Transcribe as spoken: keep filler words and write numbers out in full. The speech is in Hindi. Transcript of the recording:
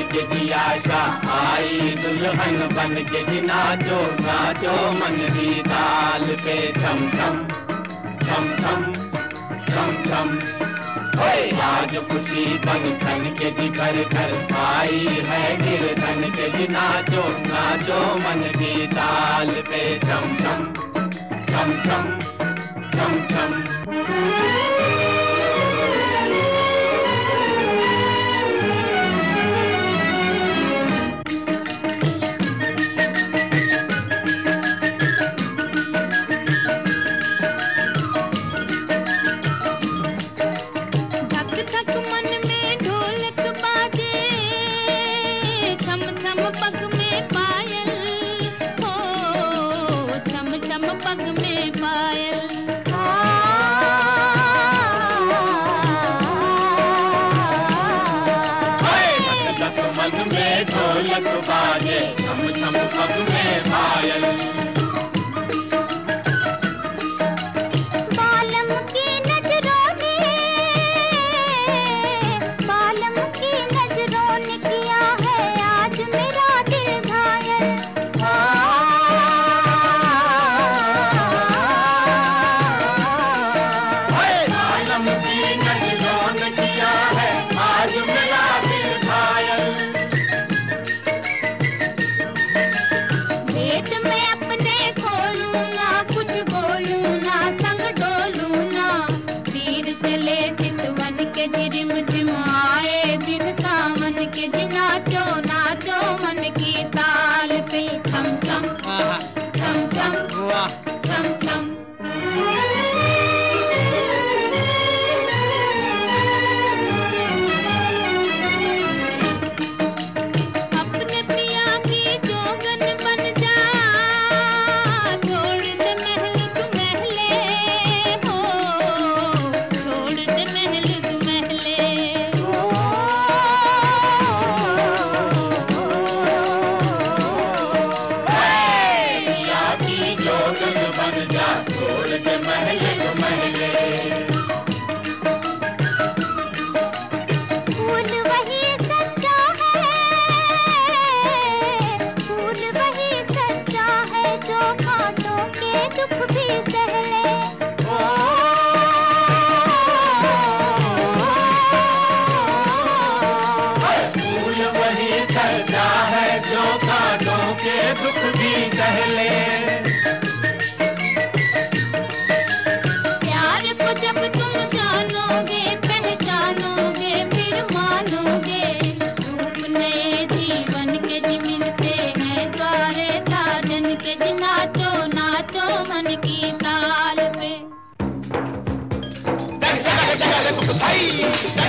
के जी आशा आई दुल्हन बन के जी नाचो नाचो मन की ताल पे छम छम छम छम छम छम। आज खुशी बन ठन के जी घर घर आई है गिरधन के जी नाचो नाचो मन की ताल पे छम छम छम छम छम छम। पग में पायल हो छम छम पग में पायल। मन में ढोलक बाजे छम छम पग में पायल। के झिम झिम आए दिन सावन के जी नाचो नाचो मन की ताल पे छम छम छम छम छम छम। अपने पिया की जोगन बन जा छोड़ दे महल तू महले हो छोड़ दे महल छोड़ के महले तो महले। फूल वही सच्चा है फूल वही सच्चा है जो कांटों के दुख भी सह ले। फूल वही सच्चा है जो कांटों के दुख भी सह ले। जब तुम जानोगे पहचानोगे फिर मानोगे रूप नए जीवन के जी मिलते हैं द्वारे साजन के जी नाचो नाचो मन की ताल पे।